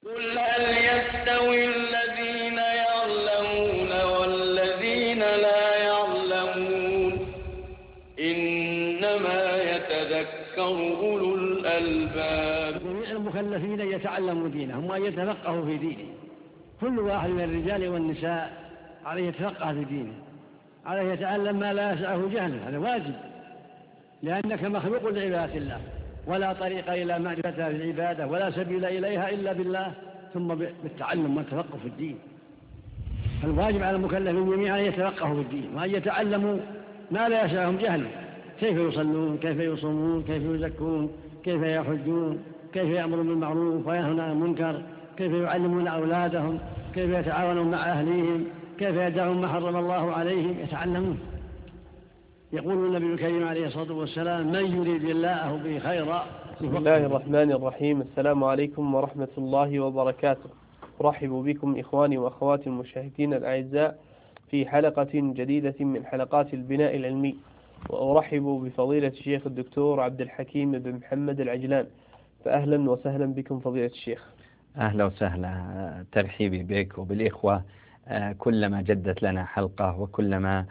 قل هل يستوي الذين يعلمون والذين لا يعلمون إنما يتذكر أولو الألباب. جميع المكلفين يتعلموا دينهم وأن يتفقهوا في دينهم. كل واحد من الرجال والنساء عليه يتفقه في دينه، عليه يتعلم ما لا يسعه جهله، هذا واجب، لأنك مخلوق لعبادة الله، ولا طريق إلى معرفتها في العبادة ولا سبيل إليها إلا بالله، ثم بالتعلم والتفقه في الدين. الواجب على المكلفين جميعا أن يتفقهوا في الدين وأن يتعلموا ما لا يسعهم جهله، كيف يصلون، كيف يصومون، كيف يزكون، كيف يحجون، كيف يأمرون بالمعروف وينهون عن المنكر، كيف يعلمون أولادهم، كيف يتعاونون مع أهليهم، كيف يدعون ما حرم الله عليهم، يتعلمون. يقول النبي الكريم عليه الصلاة والسلام: من يريد الله به خيرا. بسم الله الرحمن الرحيم. السلام عليكم ورحمة الله وبركاته. أرحب بكم إخواني وأخواتي المشاهدين الأعزاء في حلقة جديدة من حلقات البناء العلمي، وأرحب بفضيلة الشيخ الدكتور عبد الحكيم بن محمد العجلان. فأهلا وسهلا بكم فضيلة الشيخ. أهلا وسهلا، ترحيبي بك وبالإخوة. كلما جدت لنا حلقة وكلما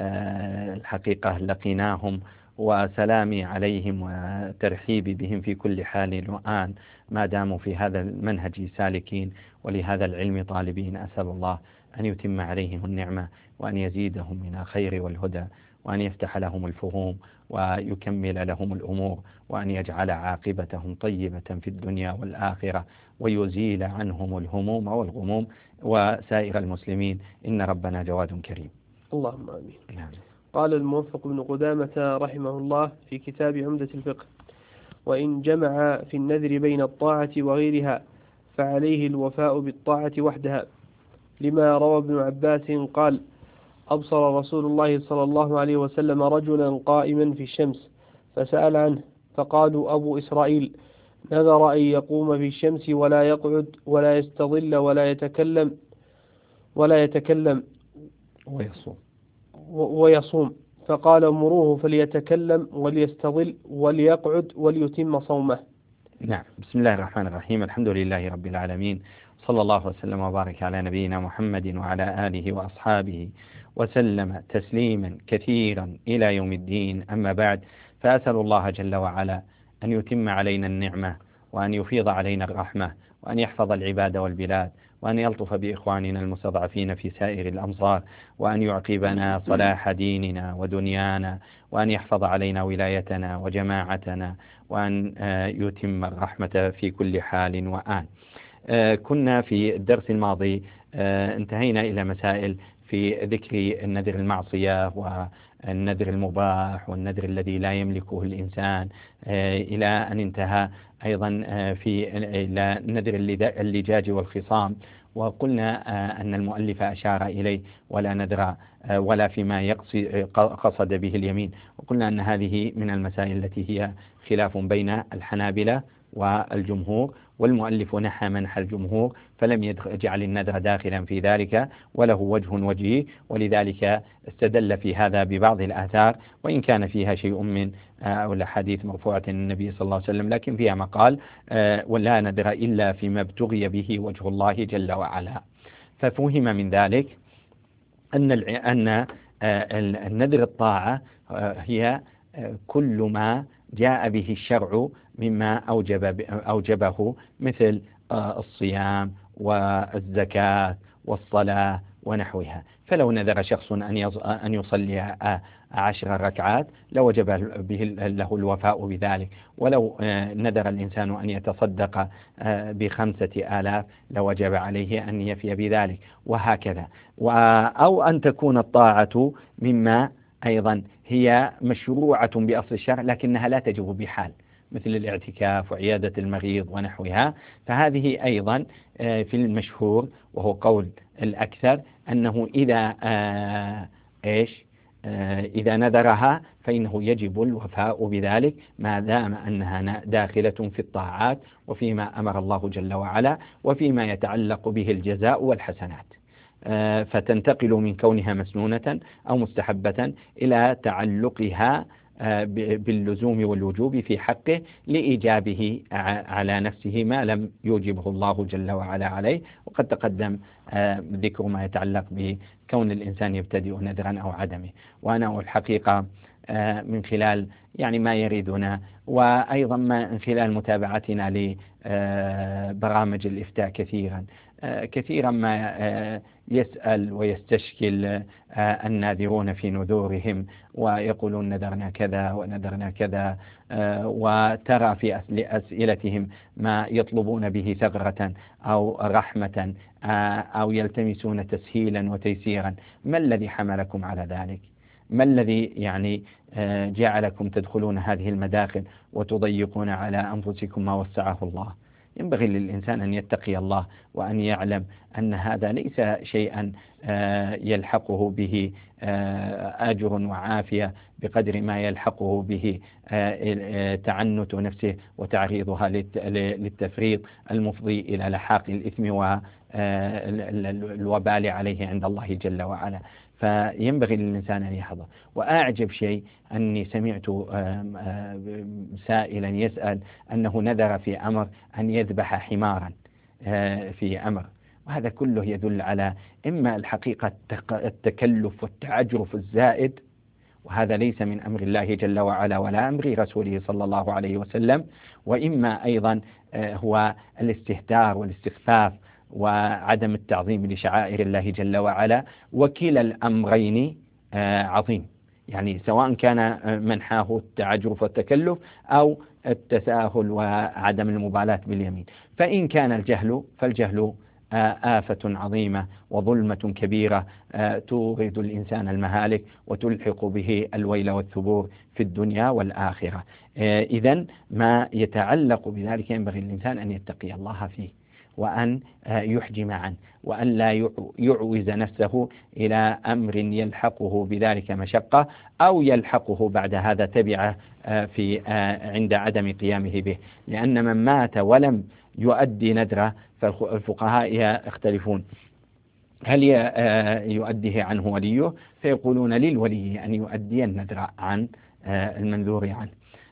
الحقيقة لقيناهم، وسلامي عليهم وترحيبي بهم في كل حال وآن ما داموا في هذا المنهج سالكين ولهذا العلم طالبين. أسأل الله أن يتم عليهم النعمة وأن يزيدهم من الخير والهدى، وأن يفتح لهم الفهوم ويكمل لهم الأمور، وأن يجعل عاقبتهم طيبة في الدنيا والآخرة، ويزيل عنهم الهموم والغموم وسائر المسلمين، إن ربنا جواد كريم. اللهم آمين. قال الموفق بن قدامة رحمه الله في كتاب عمدة الفقه: وإن جمع في النذر بين الطاعة وغيرها فعليه الوفاء بالطاعة وحدها، لما روى ابن عباس قال: أبصر رسول الله صلى الله عليه وسلم رجلا قائما في الشمس فسأل عنه، فقالوا: أبو إسرائيل نذر أن يقوم في الشمس ولا يقعد ولا يستظل ولا يتكلم ويصوم، فقال: مروه فليتكلم وليستظل وليقعد وليتم صومه. نعم. بسم الله الرحمن الرحيم. الحمد لله رب العالمين، صلى الله وسلم وبارك على نبينا محمد وعلى آله وأصحابه وسلم تسليما كثيرا إلى يوم الدين. أما بعد، فأسأل الله جل وعلا أن يتم علينا النعمة، وأن يفيض علينا الرحمة، وأن يحفظ العباد والبلاد، وأن يلطف بإخواننا المستضعفين في سائر الأمصار، وأن يعقبنا صلاح ديننا ودنيانا، وأن يحفظ علينا ولايتنا وجماعتنا، وأن يتم الرحمة في كل حال وآن. كنا في الدرس الماضي انتهينا إلى مسائل في ذكر النذر المعصية والنذر المباح والنذر الذي لا يملكه الإنسان، إلى أن انتهى أيضا في نذر اللجاج والخصام، وقلنا أن المؤلف أشار إليه ولا نذر ولا فيما قصد به اليمين، وقلنا أن هذه من المسائل التي هي خلاف بين الحنابلة والجمهور، والمؤلف نحى منحى الجمهور فلم يجعل النذر داخلا في ذلك، وله وجه وجيه، ولذلك استدل في هذا ببعض الآثار، وإن كان فيها شيء من الأحاديث مرفوعة النبي صلى الله عليه وسلم، لكن فيها مقال: ولا نذر إلا فيما ابتغي به وجه الله جل وعلا. ففهم من ذلك أن النذر الطاعة هي كل ما جاء به الشرع مما أوجبه، مثل الصيام والزكاة والصلاة ونحوها. فلو نذر شخص أن يصلي 10 ركعات لوجب له الوفاء بذلك، ولو نذر الإنسان أن يتصدق ب5,000 لوجب عليه أن يفي بذلك، وهكذا. أو أن تكون الطاعة مما أيضا هي مشروعة بأصل الشرع لكنها لا تجب بحال، مثل الاعتكاف وعيادة المريض ونحوها. فهذه أيضا في المشهور وهو قول الأكثر أنه إذا نذرها فإنه يجب الوفاء بذلك ما دام أنها داخلة في الطاعات وفيما أمر الله جل وعلا وفيما يتعلق به الجزاء والحسنات، فتنتقل من كونها مسنونة أو مستحبة إلى تعلقها باللزوم والوجوب في حقه لإيجابه على نفسه ما لم يوجبه الله جل وعلا عليه. وقد تقدم ذكر ما يتعلق بكون الإنسان يبتدئ نذرا أو عدمه. وأنا الحقيقة من خلال يعني ما يريدنا، وأيضا من خلال متابعتنا لبرامج الإفتاء كثيرا ما يسأل ويستشكل الناذرون في نذورهم ويقولون نذرنا كذا ونذرنا كذا، وترى في أسئلتهم ما يطلبون به ثغرة أو رحمة أو يلتمسون تسهيلا وتيسيرا. ما الذي حملكم على ذلك؟ ما الذي يعني جعلكم تدخلون هذه المداخل وتضيقون على أنفسكم ما وسعه الله؟ ينبغي للإنسان أن يتقي الله وأن يعلم أن هذا ليس شيئا يلحقه به أجر وعافية بقدر ما يلحقه به تعنت نفسه وتعريضها للتفريط المفضي إلى لحاق الإثم والوبال عليه عند الله جل وعلا. فينبغي للإنسان أن يحذر. وأعجب شيء أني سمعت سائلا يسأل أنه نذر في أمر أن يذبح حمارا في أمر، وهذا كله يدل على إما الحقيقة التكلف والتعجرف الزائد، وهذا ليس من أمر الله جل وعلا ولا أمر رسوله صلى الله عليه وسلم، وإما أيضا هو الاستهتار والاستخفاف وعدم التعظيم لشعائر الله جل وعلا. وكلا الأمرين عظيم، يعني سواء كان منحاه التعجرف والتكلف أو التساهل وعدم المبالاة باليمين. فإن كان الجهل فالجهل آفة عظيمة وظلمة كبيرة تورد الإنسان المهالك وتلحق به الويل والثبور في الدنيا والآخرة. إذن ما يتعلق بذلك ينبغي الإنسان أن يتقي الله فيه، وأن يحجم عنه، وأن لا يعوز نفسه إلى أمر يلحقه بذلك مشقة أو يلحقه بعد هذا تبعه عند عدم قيامه به. لأن من مات ولم يؤدي نذره فالفقهاء يختلفون، هل يؤديه عنه وليه؟ فيقولون للولي أن يؤدي النذر عن المنذور عنه.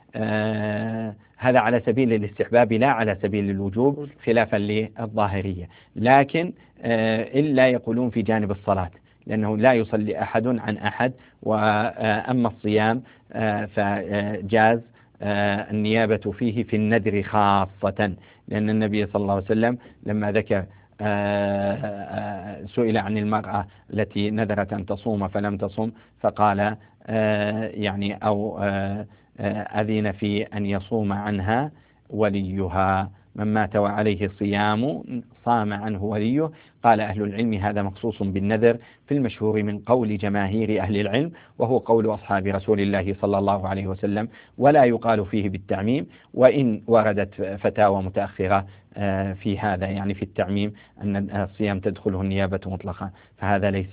هذا على سبيل الاستحباب لا على سبيل الوجوب خلافا للظاهرية. لكن إلا يقولون في جانب الصلاة، لأنه لا يصلي أحد عن أحد. وأما الصيام فجاز النيابة فيه في النذر خاصة، لأن النبي صلى الله عليه وسلم لما ذكر سئل عن المرأة التي نذرت أن تصوم فلم تصم فقال يعني أو أذن في أن يصوم عنها وليها، من مات وعليه الصيام صام عنه وليه. قال أهل العلم هذا مخصوص بالنذر في المشهور من قول جماهير أهل العلم، وهو قول أصحاب رسول الله صلى الله عليه وسلم، ولا يقال فيه بالتعميم، وإن وردت فتاوى متأخرة في هذا، يعني في التعميم أن الصيام تدخله النيابة مطلقا، فهذا ليس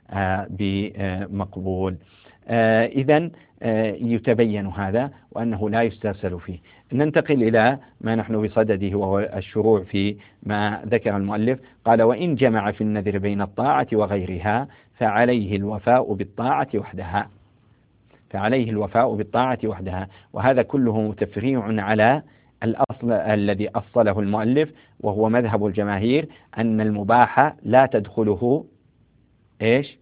بمقبول. إذن يتبين هذا وأنه لا يسترسل فيه. ننتقل إلى ما نحن بصدده وهو الشروع في ما ذكر المؤلف. قال: وإن جمع في النذر بين الطاعة وغيرها فعليه الوفاء بالطاعة وحدها. فعليه الوفاء بالطاعة وحدها، وهذا كله تفريع على الأصل الذي أصله المؤلف، وهو مذهب الجماهير أن المباح لا تدخله إيش؟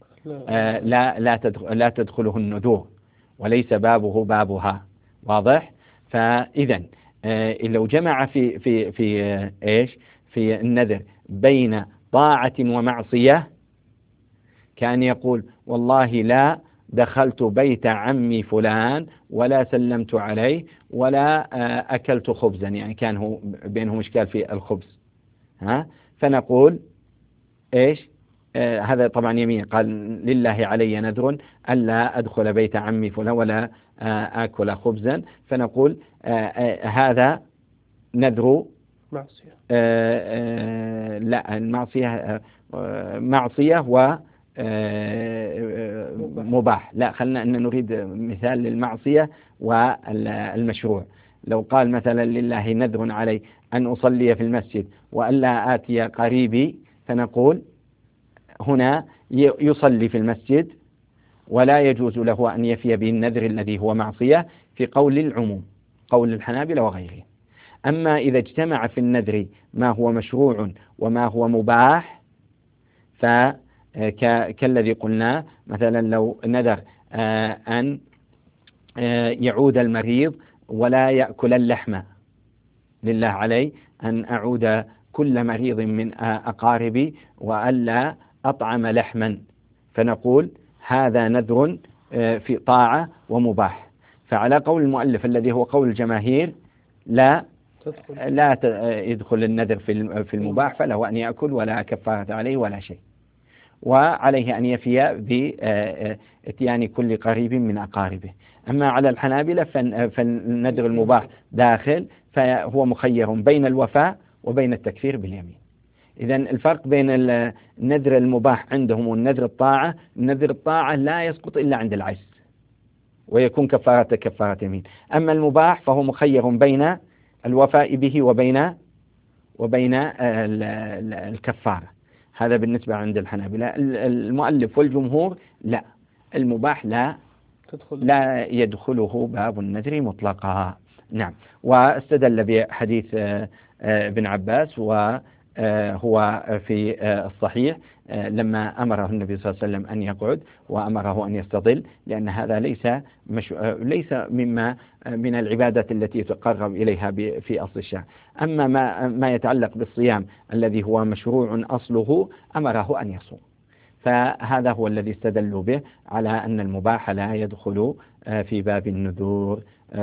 لا تدخله النذور، وليس بابه بابها. واضح؟ فإذا لو جمع في إيش؟ في النذر بين طاعة ومعصية، كان يقول: والله لا دخلت بيت عمي فلان ولا سلمت عليه ولا أكلت خبزا، يعني كان هو بينهم إشكال في الخبز، فنقول إيش؟ هذا طبعا يمين، قال: لله علي نذر ألا أدخل بيت عمي فلان ولا آكل خبزا، فنقول هذا نذر معصية. لا، المعصية معصية ومباح. لا، خلنا أن نريد مثال للمعصية والمشروع. لو قال مثلا: لله نذر علي أن أصلي في المسجد وألا آتي قريبي، فنقول هنا يصلي في المسجد ولا يجوز له أن يفي بالنذر الذي هو معصية في قول العموم، قول الحنابلة وغيرهم. أما إذا اجتمع في النذر ما هو مشروع وما هو مباح، فكالذي قلنا مثلا لو نذر أن يعود المريض ولا يأكل اللحم، لله علي أن أعود كل مريض من أقاربي وألا أطعم لحما، فنقول هذا نذر في طاعة ومباح. فعلى قول المؤلف الذي هو قول الجماهير لا يدخل النذر في المباح، فله أن يأكل ولا كفارة عليه ولا شيء، وعليه أن يفي بإتيان كل قريب من أقاربه. أما على الحنابلة فالنذر المباح داخل، فهو مخير بين الوفاء وبين التكفير باليمين. إذن الفرق بين النذر المباح عندهم والنذر الطاعة، النذر الطاعة لا يسقط إلا عند العجز ويكون كفارة يمين. أما المباح فهو مخير بين الوفاء به وبين الكفارة. هذا بالنسبة عند الحنابلة. المؤلف والجمهور لا، المباح لا يدخله باب النذر مطلقا. نعم. واستدل بحديث ابن عباس وهو في الصحيح لما أمره النبي صلى الله عليه وسلم أن يقعد وأمره أن يستظل، لأن هذا ليس من العبادات التي يتقرب إليها في أصل الشرع. أما ما يتعلق بالصيام الذي هو مشروع أصله أمره أن يصوم، فهذا هو الذي استدلوا به على أن المباح لا يدخل في باب النذور.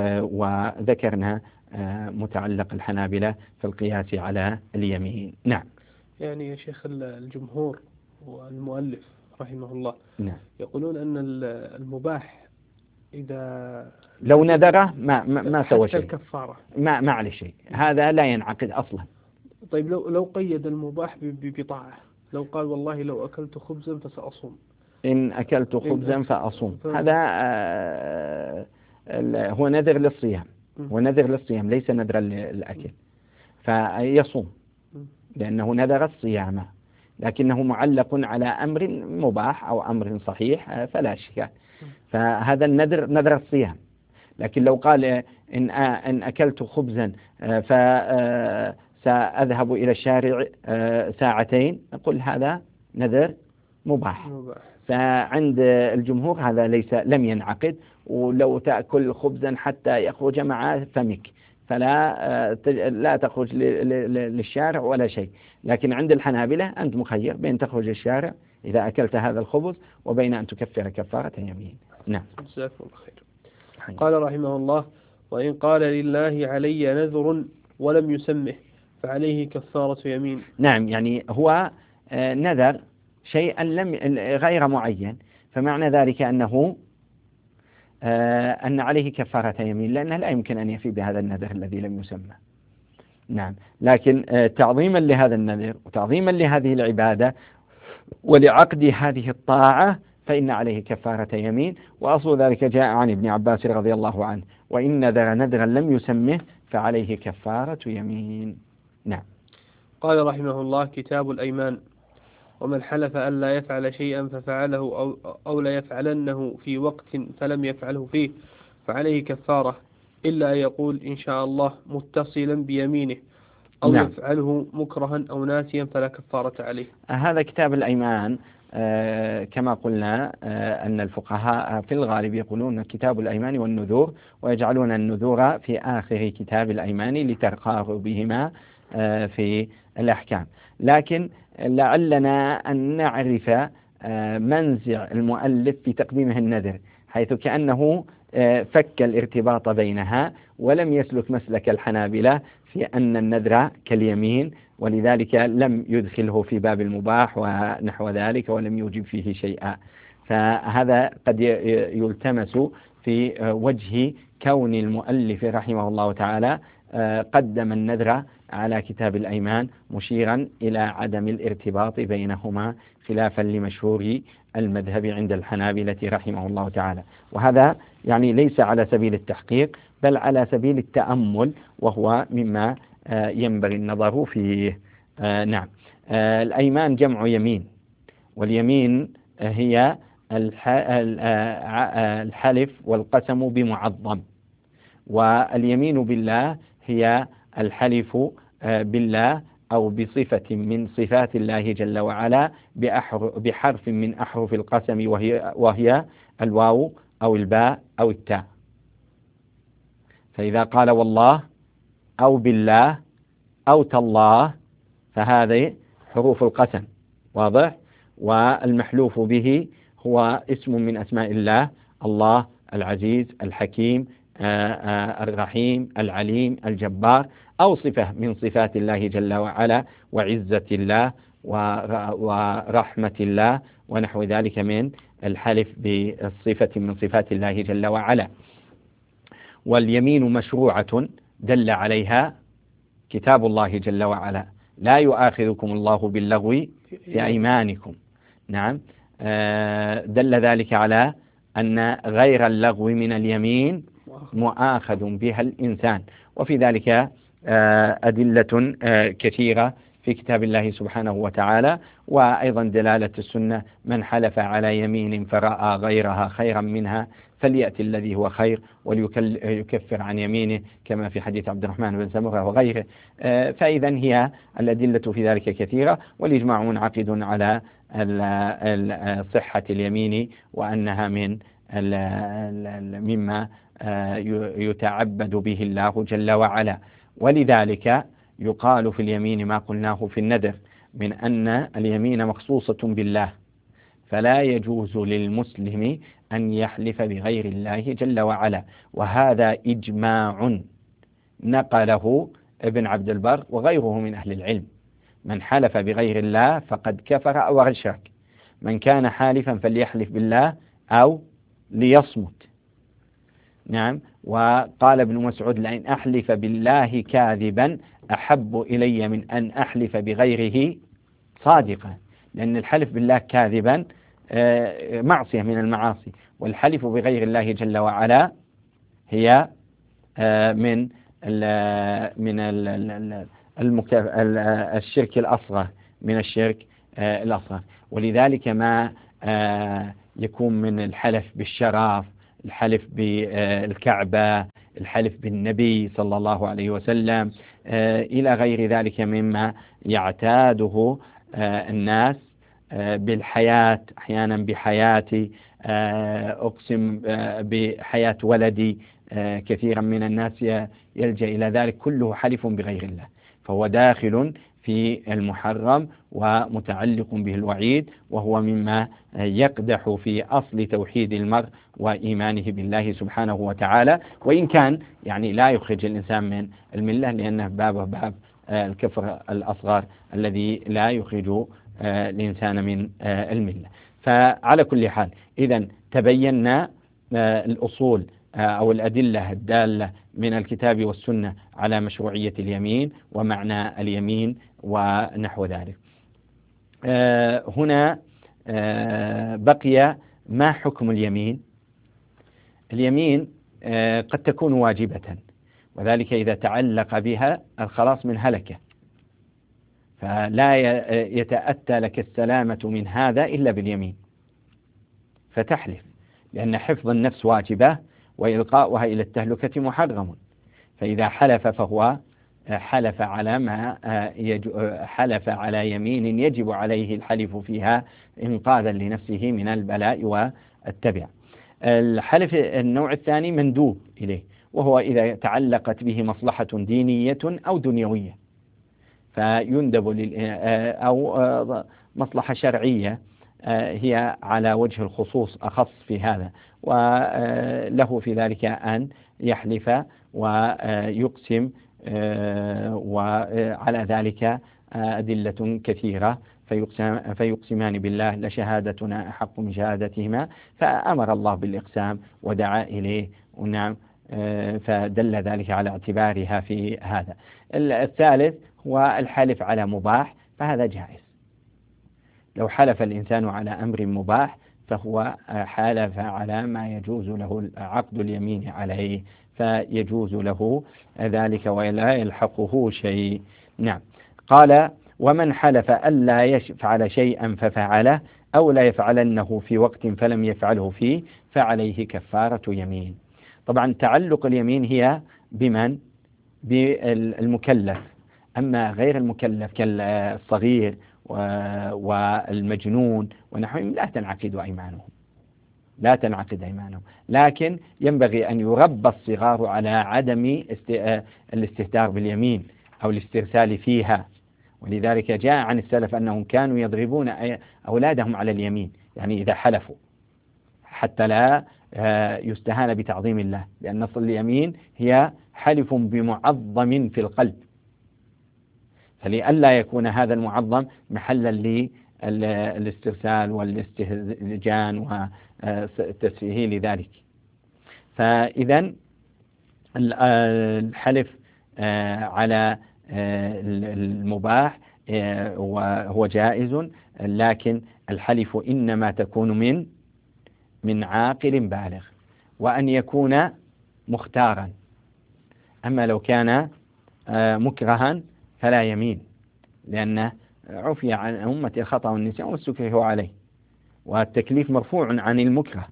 وذكرنا متعلق الحنابلة في القياس على اليمين. نعم. يعني يا شيخ الجمهور والمؤلف رحمه الله نعم يقولون أن المباح إذا لو نذره ما سوى شيء، الكفارة ما عليه شيء، هذا لا ينعقد أصلا. طيب لو قيد المباح بطاعة، لو قال والله لو أكلت خبزا فسأصوم، إن أكلت خبزا فأصوم، هذا هو نذر للصيام، هو نذر للصيام ليس نذرا للأكل، فيصوم لأنه نذر الصيام، لكنه معلق على أمر مباح أو أمر صحيح فلا إشكال، فهذا النذر نذر الصيام. لكن لو قال إن أكلت خبزا فسأذهب إلى الشارع ساعتين، نقول هذا نذر مباح. فعند الجمهور هذا لم ينعقد. ولو تأكل خبزا حتى يخرج مع فمك لا تخرج للشارع ولا شيء. لكن عند الحنابلة أنت مخير بين تخرج الشارع إذا أكلت هذا الخبز وبين أن تكفر كفارة يمين. نعم. جزاكم الله خير. قال رحمه الله: وإن قال لله علي نذر ولم يسمه فعليه كفارة يمين. نعم، يعني هو نذر شيئا غير معين، فمعنى ذلك أن عليه كفارة يمين، لأنه لا يمكن أن يفي بهذا النذر الذي لم يسمى. نعم، لكن تعظيما لهذا النذر وتعظيما لهذه العبادة ولعقد هذه الطاعة فإن عليه كفارة يمين. وأصل ذلك جاء عن ابن عباس رضي الله عنه: وإن نذر نذرا لم يسمه فعليه كفارة يمين. نعم. قال رحمه الله: كتاب الأيمان: ومن حلف أن لا يفعل شيئا ففعله أو لا يفعلنه في وقت فلم يفعله فيه فعليه كفارة، إلا أن يقول إن شاء الله متصلا بيمينه، أو نعم. يفعله مكرها أو ناسيا فلا كفارة عليه. هذا كتاب الأيمان. كما قلنا أن الفقهاء في الغالب يقولون كتاب الأيمان والنذور، ويجعلون النذور في آخر كتاب الأيمان لتقاربهما في الأحكام. لكن لعلنا أن نعرف منزع المؤلف في تقديمه النذر، حيث كأنه فك الارتباط بينها ولم يسلك مسلك الحنابلة في أن النذر كاليمين، ولذلك لم يدخله في باب المباح ونحو ذلك ولم يوجب فيه شيئا. فهذا قد يلتمس في وجه كون المؤلف رحمه الله تعالى قدم النذر على كتاب الأيمان، مشيرا إلى عدم الارتباط بينهما خلافا لمشهور المذهب عند الحنابلة رحمه الله تعالى. وهذا يعني ليس على سبيل التحقيق بل على سبيل التأمل، وهو مما ينبغي النظر فيه. نعم. الأيمان جمع يمين، واليمين هي الحلف والقسم بمعظم، واليمين بالله هي الحلف بالله أو بصفة من صفات الله جل وعلا بحرف من أحرف القسم، وهي الواو أو الباء أو التاء. فإذا قال والله أو بالله أو تالله فهذه حروف القسم، واضح؟ والمحلوف به هو اسم من أسماء الله، الله العزيز الحكيم الرحيم العليم الجبار، أو صفة من صفات الله جل وعلا، وعزة الله ورحمة الله ونحو ذلك من الحلف بالصفة من صفات الله جل وعلا. واليمين مشروعة دل عليها كتاب الله جل وعلا: لا يؤاخذكم الله باللغو في أيمانكم. نعم، دل ذلك على أن غير اللغو من اليمين مؤاخذ بها الإنسان، وفي ذلك أدلة كثيرة في كتاب الله سبحانه وتعالى، وأيضا دلالة السنة: من حلف على يمين فرأى غيرها خيرا منها فليأتي الذي هو خير وليكفر عن يمينه، كما في حديث عبد الرحمن بن سمرة وغيره. فإذا هي الأدلة في ذلك كثيرة، والإجماع منعقد على صحة اليمين وأنها مما يتعبد به الله جل وعلا. ولذلك يقال في اليمين ما قلناه في النذر من أن اليمين مخصوصة بالله، فلا يجوز للمسلم أن يحلف بغير الله جل وعلا، وهذا إجماع نقله ابن عبد البر وغيره من أهل العلم. من حلف بغير الله فقد كفر أو أشرك. من كان حالفا فليحلف بالله أو ليصمت. نعم. وقال ابن مسعود: لئن أحلف بالله كاذبا أحب إلي من أن أحلف بغيره صادقا، لأن الحلف بالله كاذبا معصية من المعاصي، والحلف بغير الله جل وعلا هي من الشرك الأصغر، من الشرك الأصغر. ولذلك ما يكون من الحلف بالشرف، الحلف بالكعبة، الحلف بالنبي صلى الله عليه وسلم، إلى غير ذلك مما يعتاده الناس بالحياة، أحيانا بحياتي، أقسم بحياة ولدي. كثيرا من الناس يلجأ إلى ذلك، كله حلف بغير الله، فهو داخل في المحرم ومتعلق به الوعيد، وهو مما يقدح في أصل توحيد المرء وإيمانه بالله سبحانه وتعالى، وإن كان يعني لا يخرج الإنسان من الملة، لأنه باب الكفر الأصغر الذي لا يخرج الإنسان من الملة. فعلى كل حال، إذن تبينا الأصول أو الأدلة الدالة من الكتاب والسنة على مشروعية اليمين ومعنى اليمين ونحو ذلك. هنا بقي ما حكم اليمين. اليمين قد تكون واجبة، وذلك إذا تعلق بها الخلاص من هلكة، فلا يتأتى لك السلامة من هذا إلا باليمين، فتحلف، لأن حفظ النفس واجبة وإلقاؤها إلى التهلكة محرم. فإذا حلف فهو حلف على يمين يجب عليه الحلف فيها إنقاذا لنفسه من البلاء والتبع. الحلف النوع الثاني مندوب إليه، وهو إذا تعلقت به مصلحة دينية أو دنيوية، فيندب أو مصلحة شرعية هي على وجه الخصوص أخص في هذا، وله في ذلك أن يحلف ويقسم، وعلى ذلك أدلة كثيرة، فيقسمان بالله لشهادتنا أحق من شهادتهما، فأمر الله بالإقسام ودعا إليه، ونعم، فدل ذلك على اعتبارها في هذا. الثالث هو الحلف على مباح، فهذا جائز. لو حلف الإنسان على أمر مباح فهو حلف على ما يجوز له عقد اليمين عليه، فيجوز له ذلك ولا يلحقه شيء. نعم. قال: ومن حلف ألا يفعل شيئا ففعله أو لا يفعلنه في وقت فلم يفعله فيه فعليه كفارة يمين. طبعا تعلق اليمين هي بمن؟ بالمكلف، أما غير المكلف كالصغير والمجنون ونحوهم لا تنعقد أيمانهم، لكن ينبغي أن يربى الصغار على عدم الاستهتار باليمين أو الاسترسال فيها. ولذلك جاء عن السلف أنهم كانوا يضربون أولادهم على اليمين، يعني إذا حلفوا، حتى لا يستهان بتعظيم الله، لأن أصل اليمين هي حلف بمعظم في القلب، فلئلا يكون هذا المعظم محلا للاسترسال والاستهجان وتسهيل ذلك. فإذا الحلف على المباح وهو جائز، لكن الحلف إنما تكون من عاقل بالغ، وأن يكون مختارا. أما لو كان مكرها فلا يمين، لأنه عفي عن أمة الخطأ والنسيان واستكرهوا عليه، والتكليف مرفوع عن المكره.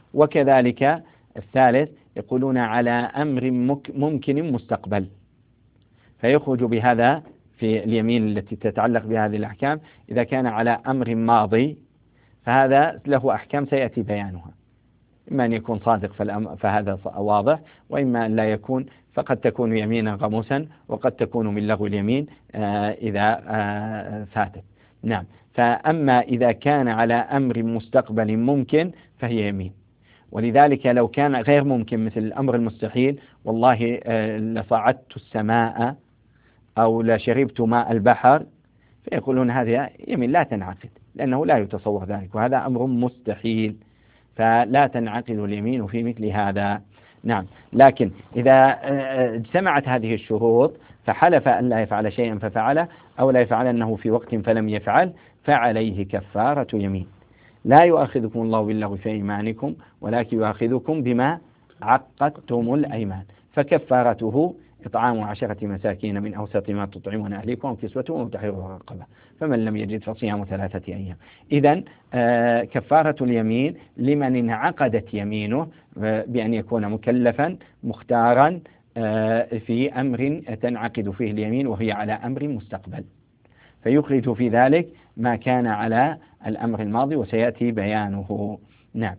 وكذلك الثالث يقولون على أمر ممكن مستقبل، فيخرج بهذا في اليمين التي تتعلق بهذه الأحكام. إذا كان على أمر ماضي فهذا له أحكام سيأتي بيانها، إما أن يكون صادق فهذا واضح، وإما أن لا يكون، فقد تكون يمينا غموسا، وقد تكون من لغو اليمين إذا فاتت. نعم. فأما إذا كان على أمر مستقبل ممكن فهي يمين. ولذلك لو كان غير ممكن مثل الأمر المستحيل، والله لصعدت السماء أو لشربت ماء البحر، فيقولون هذه يمين لا تنعقد، لأنه لا يتصور ذلك، وهذا أمر مستحيل، فلا تنعقد اليمين في مثل هذا. نعم. لكن إذا اجتمعت هذه الشروط فحلف أن لا يفعل شيئا ففعله، أو لا يفعلنه في وقت فلم يفعل، فعليه كفارة يمين. لا يؤاخذكم الله باللغو في أيمانكم، ولكن يؤاخذكم بما عقدتم الأيمان، فكفارته إطعام 10 مساكين من أوسط ما تطعمون أهليكم وكسوتهم وتحرير رقبة، فمن لم يجد فصيام 3 أيام. إذن كفارة اليمين لمن انعقدت يمينه بأن يكون مكلفا مختارا في أمر تنعقد فيه اليمين وهي على أمر مستقبل، فيخرج في ذلك ما كان على الأمر الماضي وسيأتي بيانه. نعم.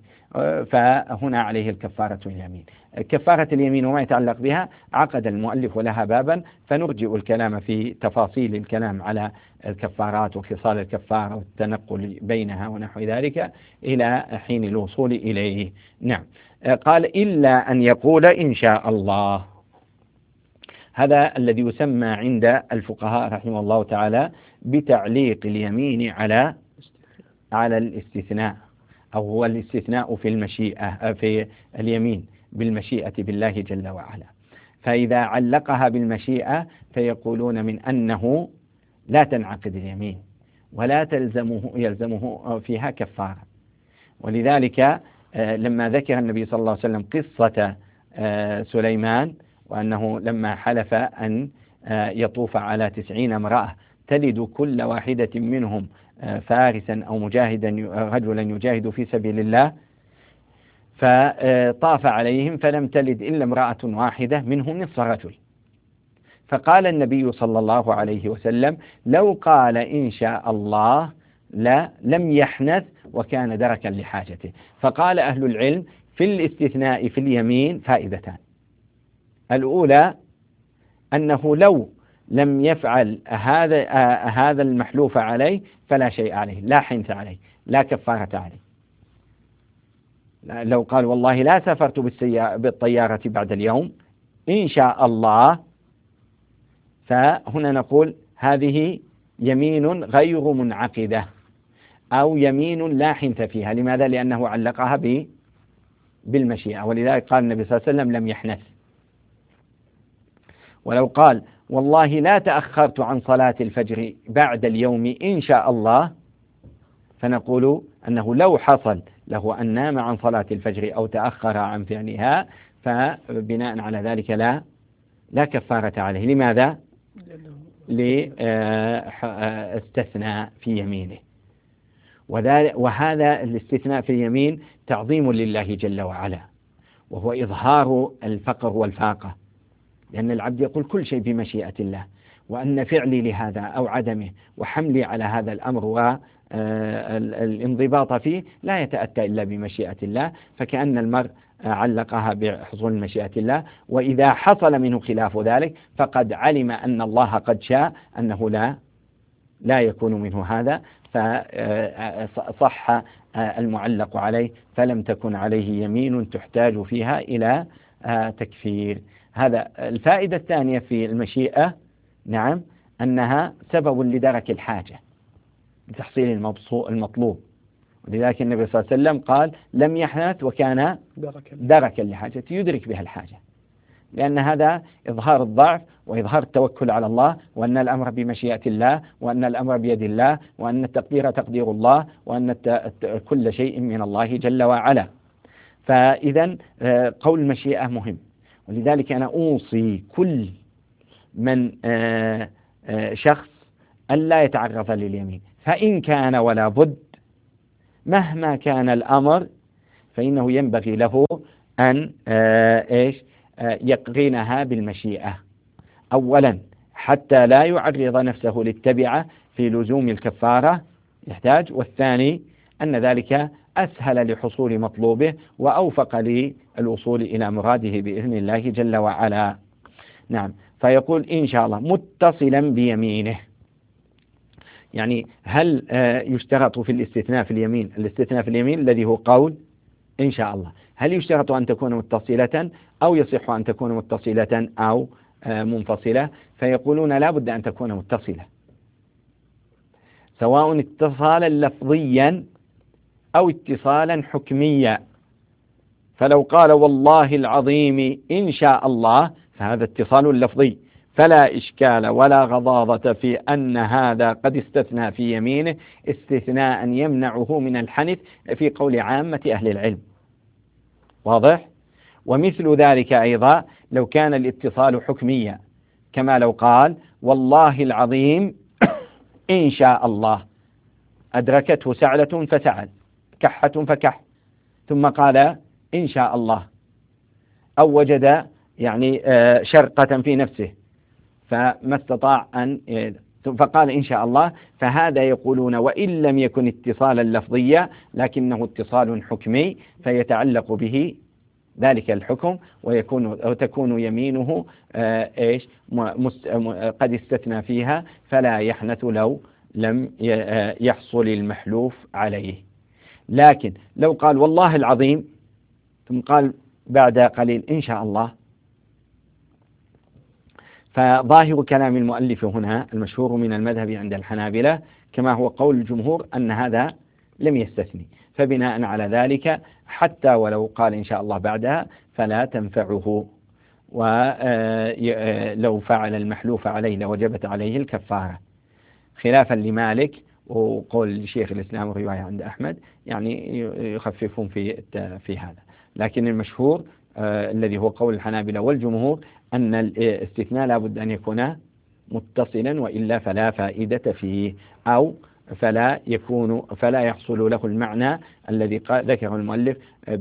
فهنا عليه الكفارة اليمين. كفارة اليمين وما يتعلق بها عقد المؤلف لها بابا، فنرجئ الكلام في تفاصيل الكلام على الكفارات وخصال الكفارة والتنقل بينها ونحو ذلك إلى حين الوصول إليه. نعم. قال إلا أن يقول إن شاء الله. هذا الذي يسمى عند الفقهاء رحمه الله تعالى بتعليق اليمين على الاستثناء، أو هو الاستثناء في المشيئة، في اليمين بالمشيئة بالله جل وعلا. فإذا علقها بالمشيئة فيقولون من أنه لا تنعقد اليمين ولا يلزمه فيها كفارة. ولذلك لما ذكر النبي صلى الله عليه وسلم قصة سليمان، وأنه لما حلف أن يطوف على 90 امرأة تلد كل واحدة منهم فارسا أو مجاهدا رجلا يجاهد في سبيل الله، فطاف عليهم فلم تلد إلا امرأة واحدة منهم نصف رجل، فقال النبي صلى الله عليه وسلم لو قال إن شاء الله لم يحنث وكان دركا لحاجته. فقال أهل العلم في الاستثناء في اليمين فائدتان: الأولى أنه لو لم يفعل هذا المحلوف عليه فلا شيء عليه، لا حنث عليه، لا كفارة عليه. لو قال والله لا سافرت بالطيارة بعد اليوم إن شاء الله، فهنا نقول هذه يمين غير منعقدة أو يمين لا حنث فيها. لماذا؟ لأنه علقها بالمشيئة، ولذلك قال النبي صلى الله عليه وسلم لم يحنث. ولو قال والله لا تأخرت عن صلاة الفجر بعد اليوم إن شاء الله، فنقول أنه لو حصل له أن نام عن صلاة الفجر أو تأخر عن فعلها فبناء على ذلك لا كفارة عليه. لماذا؟ لاستثناء في يمينه. وهذا الاستثناء في اليمين تعظيم لله جل وعلا، وهو إظهار الفقر والفاقة، لأن العبد يقول كل شيء بمشيئة الله، وأن فعلي لهذا أو عدمه وحملي على هذا الأمر والانضباط فيه لا يتأتى إلا بمشيئة الله، فكأن المرء علقها بحصول مشيئة الله، وإذا حصل منه خلاف ذلك فقد علم أن الله قد شاء أنه لا يكون منه هذا، فصح المعلق عليه، فلم تكن عليه يمين تحتاج فيها إلى تكفير. هذا الفائدة الثانية في المشيئة، نعم، أنها سبب لدرك الحاجة لتحصيل المطلوب، ولذلك النبي صلى الله عليه وسلم قال لم يحنث وكان دركا لحاجته، يدرك بها الحاجة، لأن هذا إظهار الضعف وإظهار التوكل على الله، وأن الأمر بمشيئة الله، وأن الأمر بيد الله، وأن التقدير تقدير الله، وأن كل شيء من الله جل وعلا. فإذا قول المشيئة مهم، ولذلك أنا أوصي كل من شخص ألا يتعرض لليمين، فإن كان ولا بد مهما كان الأمر فإنه ينبغي له أن يقرنها بالمشيئة أولا، حتى لا يعرض نفسه للتبعة في لزوم الكفارة يحتاج، والثاني أن ذلك أسهل لحصول مطلوبه وأوفق للوصول إلى مراده بإذن الله جل وعلا. نعم، فيقول إن شاء الله متصلا بيمينه. يعني هل يشترط في الاستثناء في اليمين، الاستثناء في اليمين الذي هو قول إن شاء الله، هل يشترط أن تكون متصلة أو يصح أن تكون متصلة أو منفصلة؟ فيقولون لا بد أن تكون متصلة، سواء اتصالا لفظيا أو اتصالا حكميا. فلو قال والله العظيم إن شاء الله فهذا اتصال لفظي، فلا إشكال ولا غضاضة في أن هذا قد استثنى في يمينه استثناء يمنعه من الحنث في قول عامة أهل العلم. واضح؟ ومثل ذلك أيضا لو كان الاتصال حكميا، كما لو قال والله العظيم إن شاء الله، أدركته سعلة فسعل، كحة فكح، ثم قال إن شاء الله، أو وجد يعني شرقة في نفسه فما استطاع أن فقال إن شاء الله، فهذا يقولون وإن لم يكن اتصالا لفظيا لكنه اتصال حكمي، فيتعلق به ذلك الحكم وتكون يمينه قد استثنى فيها، فلا يحنث لو لم يحصل المحلوف عليه. لكن لو قال والله العظيم ثم قال بعد قليل إن شاء الله، فظاهر كلام المؤلف هنا المشهور من المذهب عند الحنابلة كما هو قول الجمهور أن هذا لم يستثني، فبناء على ذلك حتى ولو قال إن شاء الله بعدها فلا تنفعه، ولو فعل المحلوف عليه لوجبت عليه الكفارة، خلافا لمالك وقول شيخ الإسلام والرواية عند أحمد، يعني يخففون في هذا. لكن المشهور الذي هو قول الحنابلة والجمهور أن الاستثناء لا بد أن يكون متصلا، وإلا فلا فائدة فيه، أو فلا يحصل له المعنى الذي ذكره المؤلف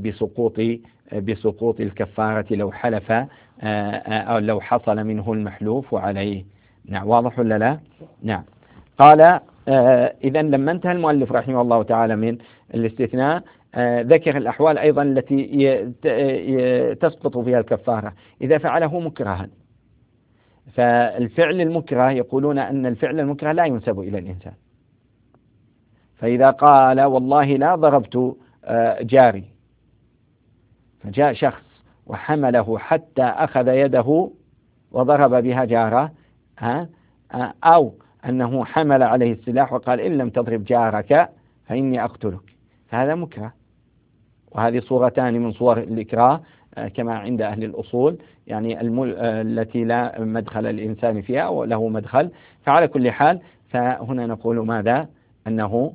بسقوط الكفارة لو حلف أو لو حصل منه المحلوف عليه. نعم، واضح ولا لا؟ نعم. قال إذن لما انتهى المؤلف رحمه الله تعالى من الاستثناء ذكر الأحوال أيضا التي تسقط فيها الكفارة إذا فعله مكرها. فالفعل المكره يقولون أن الفعل المكره لا ينسب إلى الإنسان، فإذا قال والله لا ضربت جاري، فجاء شخص وحمله حتى أخذ يده وضرب بها جاره، أو أنه حمل عليه السلاح وقال إن لم تضرب جارك فإني أقتلك، فهذا مكره. وهذه صورتان من صور الإكراه كما عند أهل الأصول، يعني التي لا مدخل الإنسان فيها أو له مدخل. فعلى كل حال فهنا نقول ماذا؟ أنه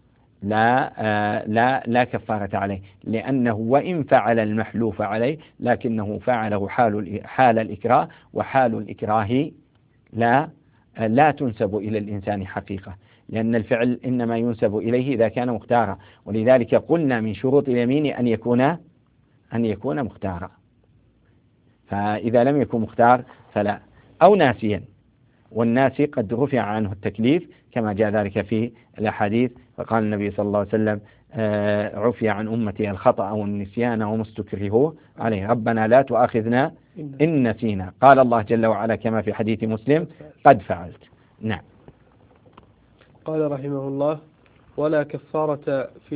لا كفارة عليه، لأنه وإن فعل المحلوف عليه لكنه فعله حال الإكراه، وحال الإكراه لا تنسب إلى الإنسان حقيقة، لأن الفعل إنما ينسب إليه إذا كان مختارا، ولذلك قلنا من شروط اليمين أن يكون مختارا، فإذا لم يكن مختار فلا، أو ناسيا، والناسي قد رفع عنه التكليف كما جاء ذلك في الأحاديث، فقال النبي صلى الله عليه وسلم عفي عن أمتي الخطأ والنسيان وما استكرهوا عليه، ربنا لا تؤاخذنا إن نسينا، قال الله جل وعلا كما في حديث مسلم قد فعلت. نعم. قال رحمه الله: ولا كفارة في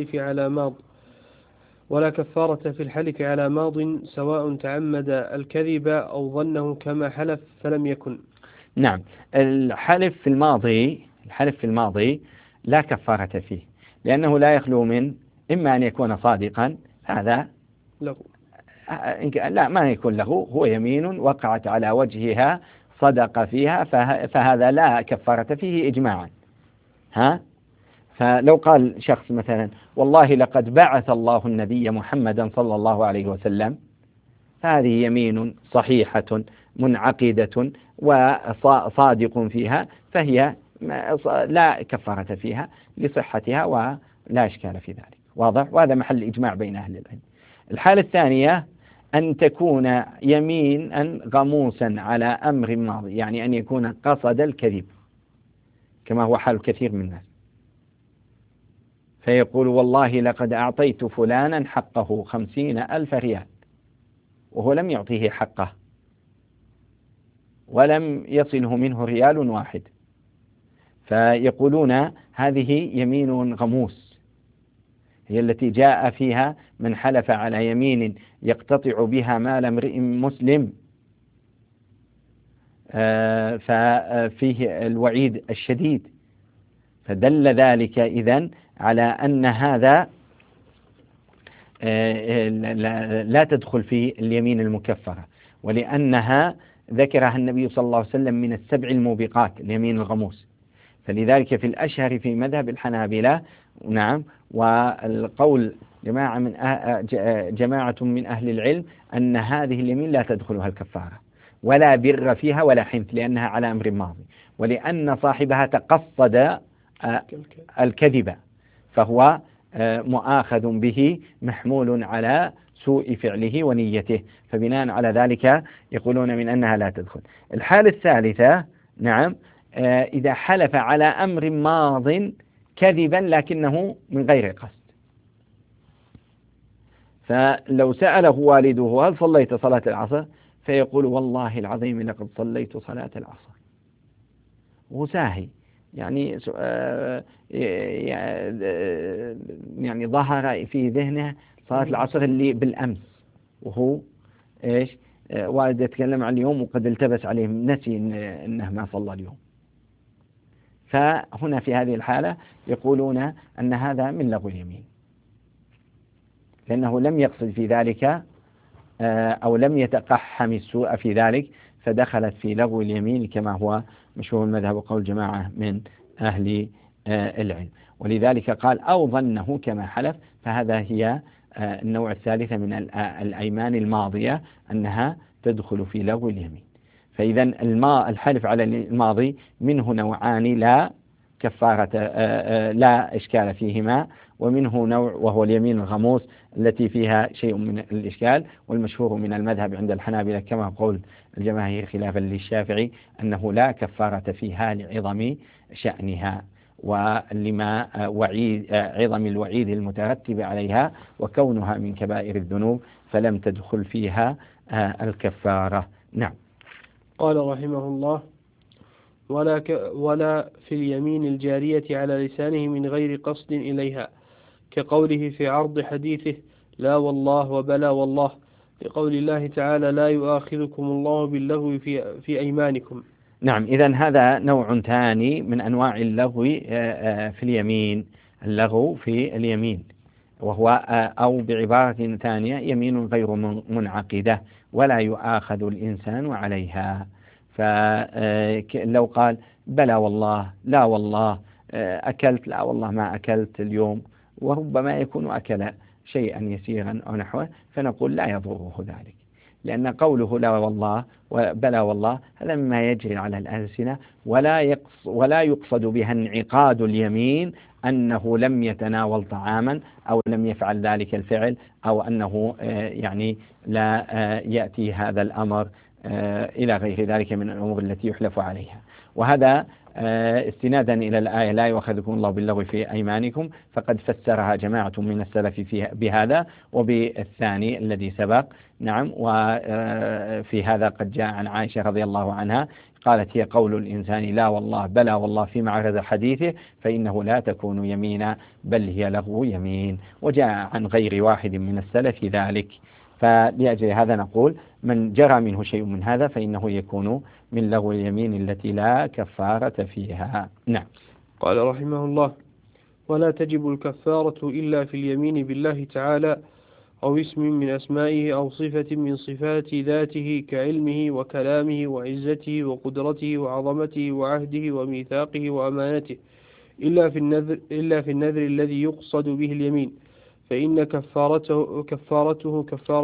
الحلف على ماض سواء تعمد الكذب أو ظنه كما حلف فلم يكن. نعم، الحلف في الماضي لا كفارة فيه، لأنه لا يخلو من إما أن يكون صادقا، هذا له، لا ما يكون له، هو يمين وقعت على وجهها صدق فيها، فهذا لا كفارة فيه إجماعا. فلو قال شخص مثلا والله لقد بعث الله النبي محمدا صلى الله عليه وسلم، فهذه يمين صحيحة منعقدة وصادق فيها، فهي لا كفارة فيها لصحتها ولا إشكال في ذلك، واضح؟ وهذا محل إجماع بين أهل العلم. الحالة الثانية أن تكون يمينا غموسا على أمر ماضي، يعني أن يكون قصد الكذب كما هو حال كثير من الناس، فيقول والله لقد أعطيت فلانا حقه 50,000 ريال، وهو لم يعطيه حقه ولم يصله منه ريال واحد، فيقولون هذه يمين غموس، هي التي جاء فيها من حلف على يمين يقتطع بها مال امرئ مسلم، ففيه الوعيد الشديد، فدل ذلك إذن على أن هذا لا تدخل في اليمين المكفرة، ولأنها ذكرها النبي صلى الله عليه وسلم من السبع الموبقات اليمين الغموس، فلذلك في الأشهر في مذهب الحنابلة، نعم، والقول جماعة من أهل العلم أن هذه اليمين لا تدخلها الكفارة ولا بر فيها ولا حنث، لأنها على أمر ماضي، ولأن صاحبها تقصد الكذب فهو مؤاخذ به محمول على سوء فعله ونيته، فبناء على ذلك يقولون من أنها لا تدخل. الحالة الثالثة، نعم، إذا حلف على أمر ماض كذبا لكنه من غير قصد، فلو سأله والده هل صليت صلاة العصر؟ فيقول والله العظيم لقد صليت صلاة العصر، وساهي، يعني ظهر في ذهنه صلاة العصر اللي بالأمس، وهو إيش والد يتكلم عن اليوم وقد التبس عليه، نسي إنه ما صلى اليوم. فهنا في هذه الحالة يقولون أن هذا من لغو اليمين، لأنه لم يقصد في ذلك أو لم يتقحم السوء في ذلك، فدخلت في لغو اليمين كما هو مشهور المذهب وقول جماعة من أهل العلم. ولذلك قال أو ظنه كما حلف، فهذا هي النوع الثالث من الأيمان الماضية أنها تدخل في لغو اليمين. فإذا الحلف على الماضي منه نوعان لا كفارة لا إشكال فيهما، ومنه نوع وهو اليمين الغموس التي فيها شيء من الإشكال، والمشهور من المذهب عند الحنابلة كما قول الجماهير خلافا للشافعي أنه لا كفارة فيها لعظم شأنها ولما عظم الوعيد المترتب عليها وكونها من كبائر الذنوب، فلم تدخل فيها الكفارة. نعم. قال رحمه الله: ولا في اليمين الجارية على لسانه من غير قصد إليها، كقوله في عرض حديثه لا والله وبلا والله، لقول الله تعالى لا يؤاخذكم الله باللغو في أيمانكم. نعم، إذن هذا نوع ثاني من أنواع اللغو في اليمين، اللغو في اليمين، وهو أو بعبارة ثانية يمين غير منعقدة ولا يؤاخذ الإنسان عليها. فلو قال بلى والله، لا والله، أكلت، لا والله ما أكلت اليوم، وربما يكون أكل شيئا يسيرا أو نحوه، فنقول لا يضره ذلك، لأن قوله لا والله وبلا والله هذا مما يجري على الألسنة، ولا يقصد بها انعقاد اليمين أنه لم يتناول طعاما أو لم يفعل ذلك الفعل، أو أنه يعني لا يأتي هذا الأمر إلى غير ذلك من الأمور التي يحلف عليها. وهذا استنادا إلى الآية لا يؤاخذكم الله باللغو في أيمانكم، فقد فسرها جماعة من السلف بهذا وبالثاني الذي سبق. نعم. وفي هذا قد جاء عن عائشة رضي الله عنها قالت: هي قول الإنسان لا والله بلا والله في معرض حديثه فإنه لا تكون يمينا بل هي لغو يمين. وجاء عن غير واحد من السلف ذلك. فلأجل هذا نقول من جرى منه شيء من هذا فإنه يكون من لغو اليمين التي لا كفارة فيها. نعم. قال رحمه الله: ولا تجب الكفارة إلا في اليمين بالله تعالى أو اسم من أسمائه أو صفة من صفات ذاته كعلمه وكلامه وعزته وقدرته وعظمته وعهده وميثاقه وأمانته، إلا في النذر الذي يقصد به اليمين، فإن كفارته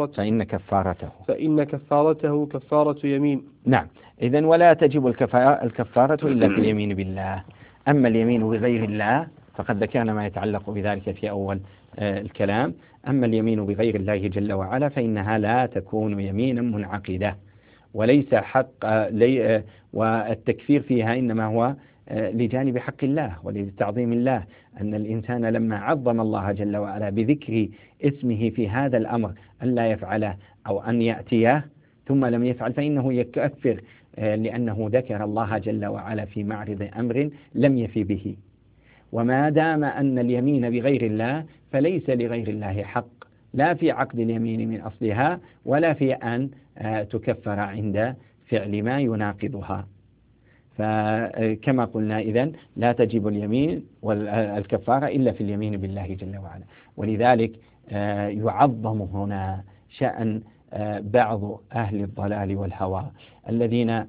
كفارة يمين. نعم. إذن ولا تجب الكفارة إلا في اليمين بالله. أما اليمين بغير الله فقد ذكرنا ما يتعلق بذلك في أول الكلام. أما اليمين بغير الله جل وعلا فإنها لا تكون يمينا منعقدة وليس حق والتكفير فيها إنما هو لجانب حق الله ولتعظيم الله، أن الإنسان لما عظم الله جل وعلا بذكر اسمه في هذا الأمر أن لا يفعله أو أن يأتيه ثم لم يفعل فإنه يكفر، لأنه ذكر الله جل وعلا في معرض أمر لم يفي به. وما دام أن اليمين بغير الله فليس لغير الله حق، لا في عقد اليمين من أصلها ولا في أن تكفر عند فعل ما يناقضها. فكما قلنا إذن لا تجب اليمين والكفارة إلا في اليمين بالله جل وعلا. ولذلك يعظم هنا شأن بعض أهل الضلال والهوى الذين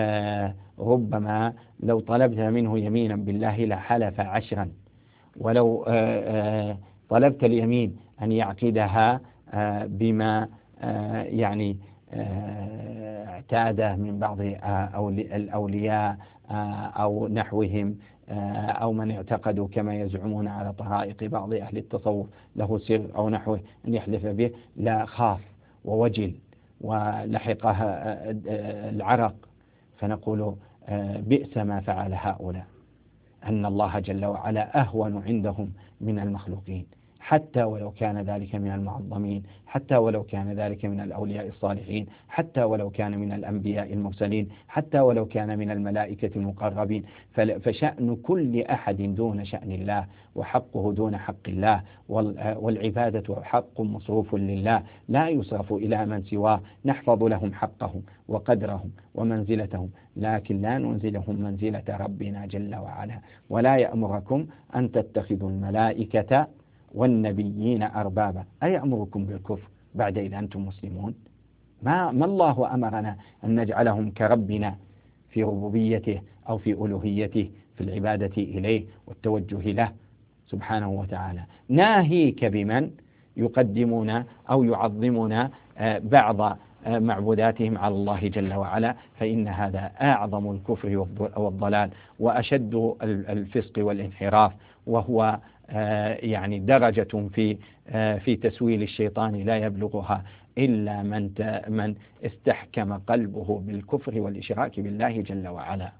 ربما لو طلبت منه يمينا بالله لحلف 10، ولو طلبت اليمين أن يعقدها بما يعني اعتاده من بعض الأولياء أو نحوهم أو من اعتقدوا كما يزعمون على طرائق بعض أهل التصوف له سر أو نحوه أن يحلف به، لا خاف ووجل ولحقه العرق. فنقول بئس ما فعل هؤلاء، أن الله جل وعلا أهون عندهم من المخلوقين، حتى ولو كان ذلك من المعظمين، حتى ولو كان ذلك من الأولياء الصالحين، حتى ولو كان من الأنبياء المرسلين، حتى ولو كان من الملائكة المقربين. فشأن كل أحد دون شأن الله، وحقه دون حق الله، والعبادة حق مصروف لله لا يصرف إلى من سواه. نحفظ لهم حقهم وقدرهم ومنزلتهم، لكن لا ننزلهم منزلة ربنا جل وعلا. ولا يأمركم أن تتخذوا الملائكة والنبيين أربابا أيأمركم بالكفر بعد إذ أنتم مسلمون؟ ما الله أمرنا أن نجعلهم كربنا في ربوبيته أو في ألوهيته في العبادة إليه والتوجه له سبحانه وتعالى. ناهيك بمن يقدمون أو يعظمون بعض معبوداتهم على الله جل وعلا، فإن هذا أعظم الكفر والضلال وأشد الفسق والانحراف، وهو يعني درجة في تسويل الشيطان لا يبلغها إلا من استحكم قلبه بالكفر والإشراك بالله جل وعلا.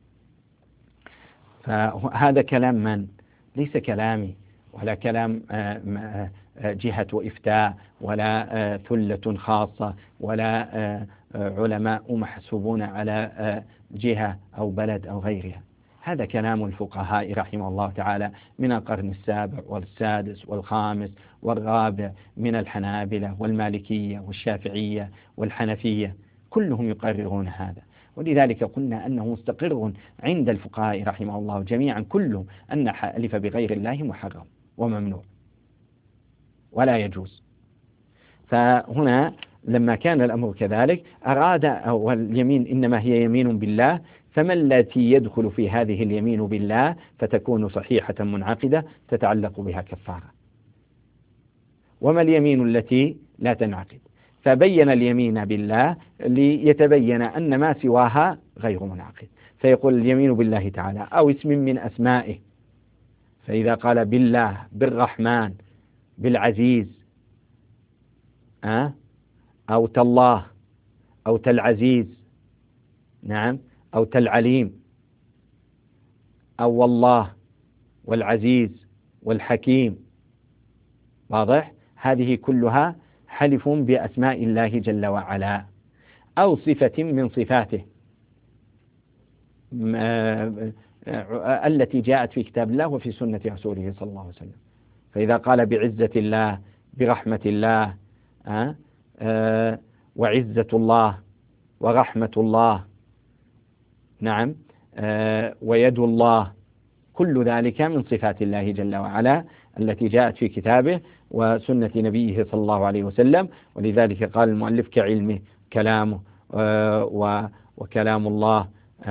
فهذا كلام من؟ ليس كلامي ولا كلام جهة وإفتاء ولا ثلة خاصة ولا علماء محسوبون على جهة أو بلد أو غيرها. هذا كلام الفقهاء رحمه الله تعالى من القرن السابع والسادس والخامس والرابع من الحنابلة والمالكية والشافعية والحنفية، كلهم يقررون هذا. ولذلك قلنا أنه مستقر عند الفقهاء رحمه الله جميعا كلهم أن حلف بغير الله محرم وممنوع ولا يجوز. فهنا لما كان الأمر كذلك أراد واليمين إنما هي يمين بالله، فما التي يدخل في هذه اليمين بالله فتكون صحيحة منعقدة تتعلق بها كفارة؟ وما اليمين التي لا تنعقد؟ فبين اليمين بالله ليتبين أن ما سواها غير منعقد، فيقول اليمين بالله تعالى أو اسم من أسمائه، فإذا قال بالله، بالرحمن، بالعزيز، أو تالله، أو تالعزيز، نعم، أو تالعليم، أو والله والعزيز والحكيم، واضح؟ هذه كلها حلف بأسماء الله جل وعلا أو صفة من صفاته التي جاءت في كتاب الله وفي سنة رسوله صلى الله عليه وسلم. فإذا قال بعزة الله، برحمة الله، وعزة الله، ورحمة الله، نعم، ويد الله، كل ذلك من صفات الله جل وعلا التي جاءت في كتابه وسنة نبيه صلى الله عليه وسلم. ولذلك قال المؤلف كعلمه، كلامه، وكلام الله،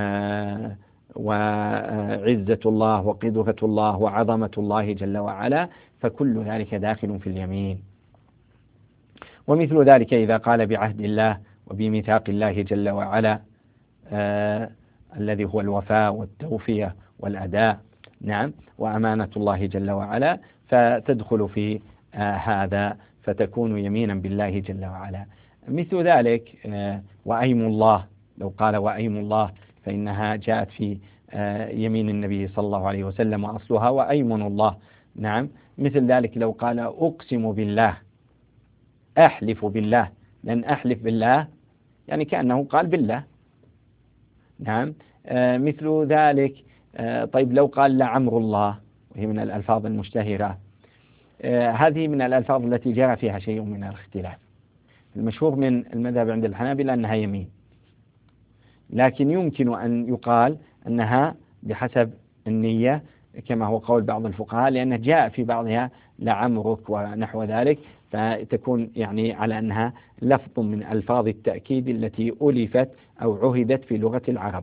وعزة الله، وقدرة الله، وعظمة الله جل وعلا، فكل ذلك داخل في اليمين. ومثل ذلك إذا قال بعهد الله وبميثاق الله جل وعلا الذي هو الوفاء والتوفية والأداء، نعم، وأمانة الله جل وعلا، فتدخل في هذا، فتكون يمينا بالله جل وعلا. مثل ذلك وأيم الله، لو قال وأيم الله فإنها جاءت في يمين النبي صلى الله عليه وسلم وأصلها وأيمن الله، نعم. مثل ذلك لو قال أقسم بالله، أحلف بالله، لأن أحلف بالله يعني كأنه قال بالله، نعم. مثل ذلك طيب لو قال لعمر الله، وهي من الألفاظ المشتهرة، هذه من الألفاظ التي جاء فيها شيء من الاختلاف. المشهور من المذهب عند الحنابلة أنها يمين، لكن يمكن أن يقال أنها بحسب النية كما هو قول بعض الفقهاء، لأنه جاء في بعضها لعمرك ونحو ذلك، فتكون يعني على أنها لفظ من ألفاظ التأكيد التي ألفت أو عهدت في لغة العرب،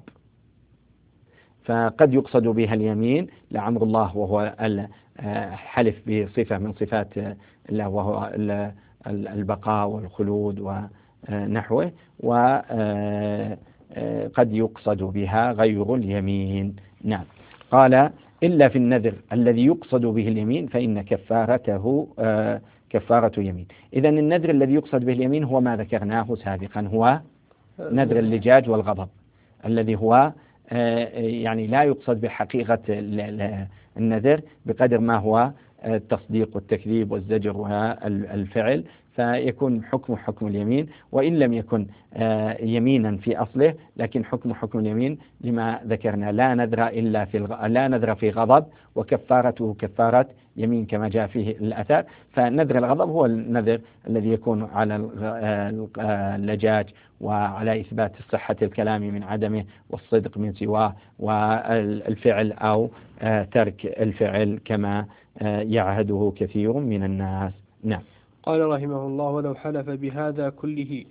فقد يقصد بها اليمين لعمر الله، وهو الحلف بصفة من صفات الله، وهو البقاء والخلود ونحوه، وقد يقصد بها غير اليمين، نعم. قال إلا في النذر الذي يقصد به اليمين فإن كفارته كفارة يمين. إذن النذر الذي يقصد به اليمين هو ما ذكرناه سابقا، هو نذر اللجاج والغضب، الذي هو يعني لا يقصد بحقيقة النذر بقدر ما هو التصديق والتكذيب والزجر والفعل، فيكون حكم اليمين، وإن لم يكن يمينا في أصله، لكن حكم اليمين لما ذكرنا، لا نذر إلا لا نذر في غضب، وكفارته كفارة يمين كما جاء فيه الأثر. فنذر الغضب هو النذر الذي يكون على اللجاج، وعلى إثبات صحة الكلام من عدمه، والصدق من سواه، والفعل أو ترك الفعل كما يعهده كثير من الناس، نعم. قال رحمه الله: ولو حلف بهذا كله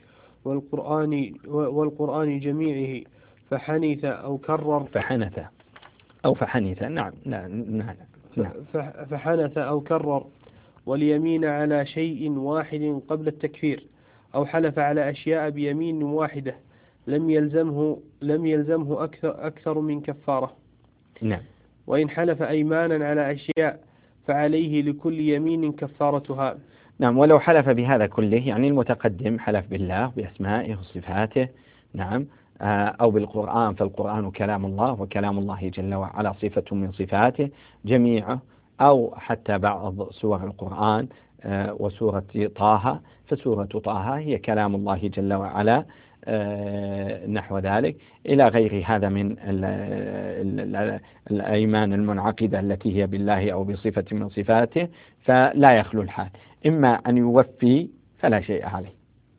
والقرآن جميعه فحنث أو كرر نعم. فحنث أو كرر واليمين على شيء واحد قبل التكفير، أو حلف على أشياء بيمين واحدة لم يلزمه أكثر من كفارة، نعم. وإن حلف أيمانا على أشياء فعليه لكل يمين كفارتها. نعم. ولو حلف بهذا كله، يعني المتقدم حلف بالله بأسمائه وصفاته، نعم، أو بالقرآن، فالقرآن كلام الله، وكلام الله جل وعلا صفة من صفاته جميعه، أو حتى بعض سور القرآن وسورة طه، فسورة طه هي كلام الله جل وعلا نحو ذلك، إلى غير هذا من الأيمان المنعقدة التي هي بالله أو بصفة من صفاته، فلا يخلو الحال، إما أن يوفي فلا شيء عليه.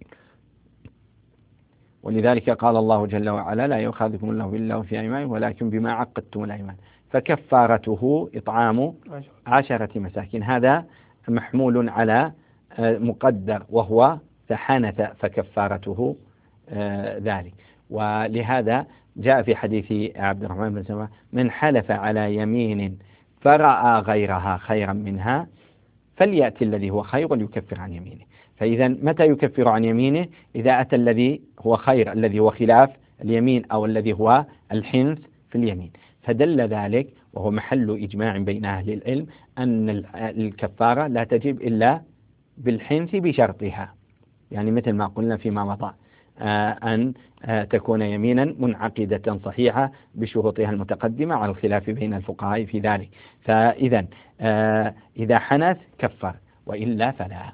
ولذلك قال الله جل وعلا: لا يؤاخذكم الله باللغو في أيمانكم ولكن بما عقدتم الأيمان فكفارته إطعام 10 مساكين. هذا محمول على مقدر، وهو فحنث فكفارته ذلك. ولهذا جاء في حديث عبد الرحمن بن سلمة: من حلف على يمين فرأى غيرها خيرا منها فليأتي الذي هو خير وليكفر عن يمينه. فإذا متى يكفر عن يمينه؟ إذا أتى الذي هو خير، الذي هو خلاف اليمين، أو الذي هو الحنث في اليمين. فدل ذلك، وهو محل إجماع بين أهل العلم، أن الكفارة لا تجب إلا بالحنث بشرطها، يعني مثل ما قلنا فيما مضى، أن تكون يمينا منعقدة صحيحة بشروطها المتقدمة، على الخلاف بين الفقهاء في ذلك. فإذا إذا حنث كفر، وإلا فلا.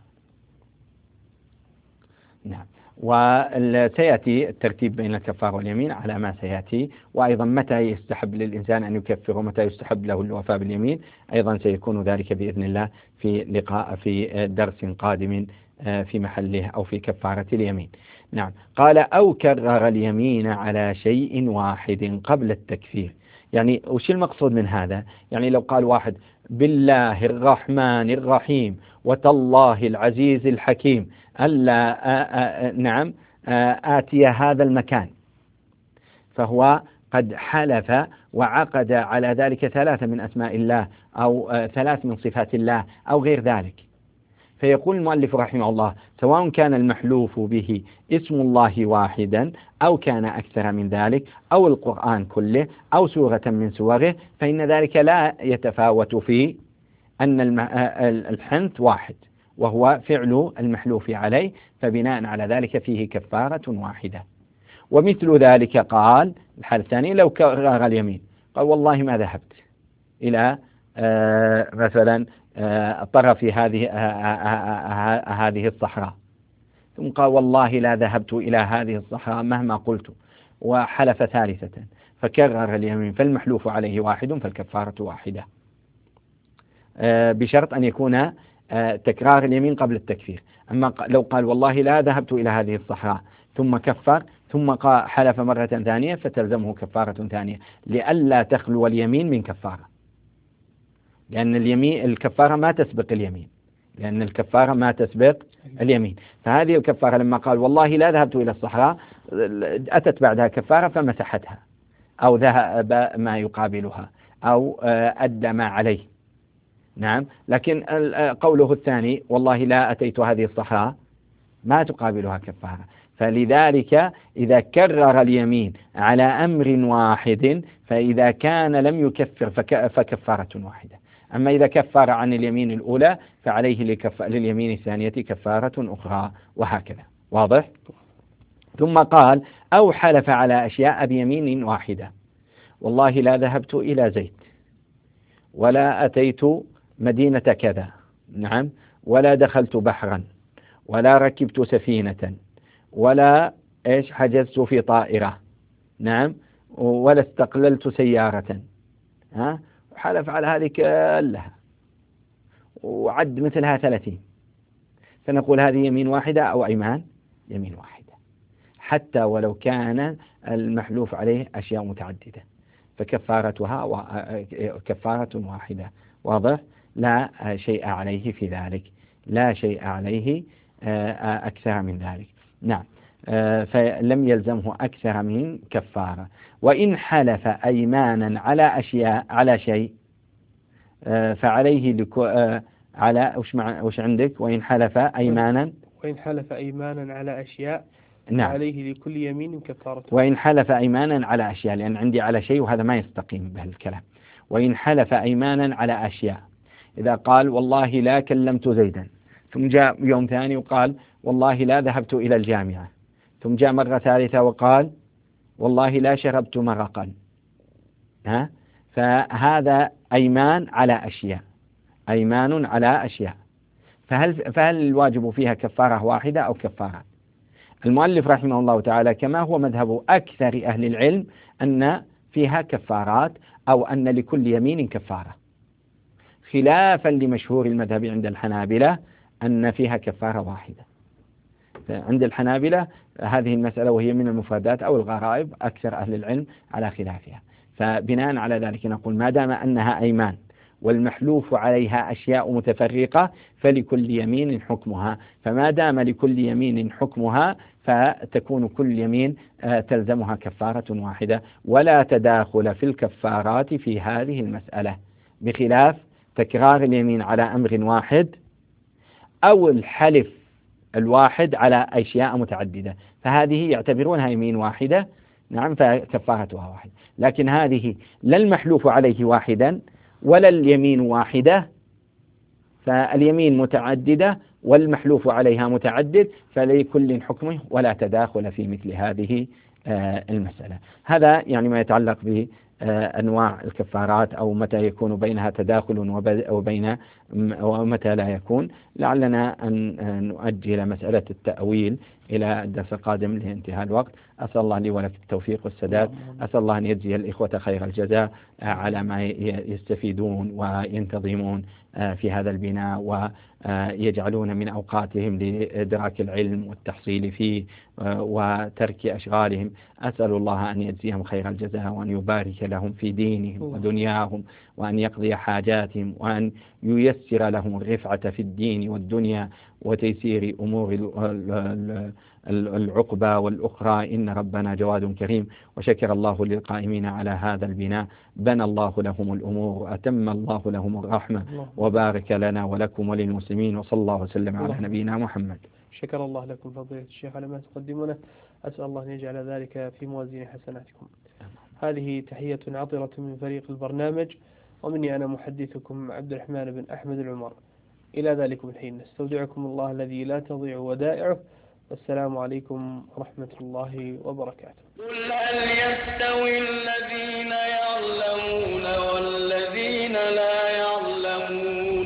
نعم. وسيأتي الترتيب بين الكفار واليمين على ما سيأتي، وأيضا متى يستحب للإنسان أن يكفر ومتى يستحب له الوفاء باليمين، أيضا سيكون ذلك بإذن الله في لقاء في درس قادم في محله أو في كفارة اليمين. نعم. قال أو كرر اليمين على شيء واحد قبل التكفير. يعني وش المقصود من هذا؟ يعني لو قال واحد بالله الرحمن الرحيم وتالله العزيز الحكيم ألا آتي هذا المكان، فهو قد حلف وعقد على ذلك 3 من أسماء الله أو 3 من صفات الله أو غير ذلك. فيقول المؤلف رحمه الله: سواء كان المحلوف به اسم الله واحدا أو كان أكثر من ذلك أو القرآن كله أو سورة من سوره، فإن ذلك لا يتفاوت في أن الحنث واحد وهو فعل المحلوف عليه، فبناء على ذلك فيه كفارة واحدة. ومثل ذلك قال الحال الثاني: لو كرر اليمين، قال والله ما ذهبت إلى مثلا طرف هذه الصحراء، ثم قال والله لا ذهبت إلى هذه الصحراء مهما قلت، وحلف ثالثة فكرر اليمين، فالمحلوف عليه واحد فالكفارة واحدة، بشرط أن يكون تكرار اليمين قبل التكفير. أما لو قال والله لا ذهبت إلى هذه الصحراء ثم كفر ثم حلف مرة ثانية فتلزمه كفارة ثانية، لئلا تخلو اليمين من كفارة، لأن الكفارة ما تسبق اليمين، لأن الكفارة ما تسبق اليمين. فهذه الكفارة لما قال والله لا ذهبت إلى الصحراء، أتت بعدها كفارة فمسحتها أو ذهب ما يقابلها أو أدى ما عليه. نعم. لكن قوله الثاني والله لا أتيت هذه الصحراء ما تقابلها كفارة. فلذلك إذا كرر اليمين على أمر واحد، فإذا كان لم يكفر فكفارة واحدة. أما إذا كفر عن اليمين الأولى فعليه لليمين الثانية كفارة أخرى، وهكذا. واضح؟ ثم قال أو حلف على أشياء بيمين واحدة، والله لا ذهبت إلى زيت، ولا أتيت مدينة كذا، نعم، ولا دخلت بحرا، ولا ركبت سفينة، ولا حجزت في طائرة، نعم، ولا استقللت سيارة، حلف على هذه كلها وعد مثلها 30، فنقول هذه يمين واحدة أو أيمان يمين واحدة، حتى ولو كان المحلوف عليه أشياء متعددة، فكفارتها كفارة واحدة. واضح؟ لا شيء عليه في ذلك، لا شيء عليه أكثر من ذلك. نعم. فلم يلزمه أكثر من كفارة. وإن حلف أيمانا على شيء فعليه على وش عندك؟ وإن حلف أيمانا على أشياء، نعم، عليه لكل يمين كفارة. وإن حلف أيمانا على أشياء، لأن عندي على شيء وهذا ما يستقيم به الكلام. وإن حلف أيمانا على أشياء، إذا قال والله لا كلمت زيدا، ثم جاء يوم ثاني وقال والله لا ذهبت إلى الجامعة، ثم جاء مرة ثالثة وقال والله لا شربت مرقا، فهذا أيمان على أشياء، أيمان على أشياء. فهل الواجب فيها كفارة واحدة أو كفارة؟ المؤلف رحمه الله تعالى كما هو مذهب أكثر أهل العلم أن فيها كفارات، أو أن لكل يمين كفارة، خلافا لمشهور المذهب عند الحنابلة أن فيها كفارة واحدة. عند الحنابلة هذه المسألة وهي من المفردات أو الغرائب أكثر أهل العلم على خلافها. فبناء على ذلك نقول ما دام أنها أيمان والمحلوف عليها أشياء متفرقة فلكل يمين حكمها، فما دام لكل يمين حكمها فتكون كل يمين تلزمها كفارة واحدة، ولا تداخل في الكفارات في هذه المسألة، بخلاف تكرار اليمين على أمر واحد أو الحلف الواحد على أشياء متعددة، فهذه يعتبرونها يمين واحدة، نعم، فكفارتها واحد. لكن هذه لا المحلوف عليه واحدا ولا اليمين واحدة، فاليمين متعددة والمحلوف عليها متعدد، فلكل حكمه ولا تداخل في مثل هذه المسألة. هذا يعني ما يتعلق بأنواع الكفارات، أو متى يكون بينها تداخل ومتى لا يكون. لعلنا أن نؤجل مسألة التأويل إلى الدرس القادم لانتهاء الوقت. أسأل الله لي ولك التوفيق والسداد. أسأل الله أن يجزي الإخوة خير الجزاء على ما يستفيدون وينتظمون في هذا البناء، ويجعلون من أوقاتهم لإدراك العلم والتحصيل فيه وترك أشغالهم. أسأل الله أن يجزيهم خير الجزاء، وأن يبارك لهم في دينهم ودنياهم، وأن يقضي حاجاتهم، وأن ييسر لهم الرفعة في الدين والدنيا وتيسير أمور العقبى والأخرى. إن ربنا جواد كريم. وشكر الله للقائمين على هذا البناء، بنى الله لهم الأمور وأتم الله لهم الرحمة، وبارك لنا ولكم وللمسلمين، وصلى الله وسلم على نبينا محمد. شكر الله لكم فضيلة الشيخ على ما تقدمونه. أسأل الله أن يجعل ذلك في موازين حسناتكم. هذه تحية عطرة من فريق البرنامج، ومني أنا محدثكم عبد الرحمن بن أحمد العمر. إلى ذلكم الحين نستودعكم الله الذي لا تضيع ودائعه، والسلام عليكم ورحمة الله وبركاته. قل هل يستوي الذين يعلمون والذين لا يعلمون؟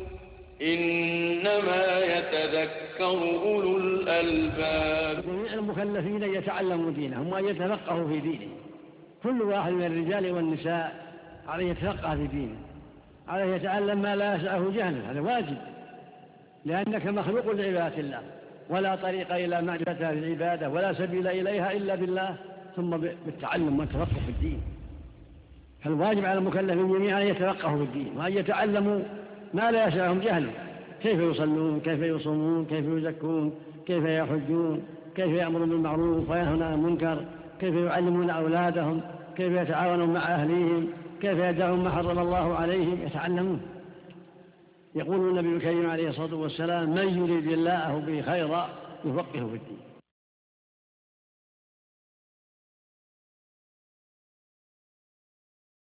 إنما يتذكر أولو الألباب. جميع المكلفين يتعلموا دينهم وأن يتفقهوا في دينه. كل واحد من الرجال والنساء عليه يتفقه في دينه، عليه يتعلم ما لا يسعه جهله، هذا واجب، لأنك مخلوق لعبادة الله، ولا طريق إلى معرفة العبادة ولا سبيل إليها إلا بالله، ثم بالتعلم والتفقه في الدين. فالواجب على المكلفين جميعا أن يتفقهوا في الدين، وأن يتعلموا ما لا يسعهم جهله، كيف يصلون، كيف يصومون، كيف يزكون، كيف يحجون، كيف يأمرون بالمعروف وينهون عن المنكر، كيف يعلمون أولادهم، كيف يتعاونون مع أهليهم، كيف يدعون ما حرم الله عليهم، يتعلمون. يقول النبي الكريم عليه الصلاة والسلام: من يريد الله به خيرا يفقهه في الدين.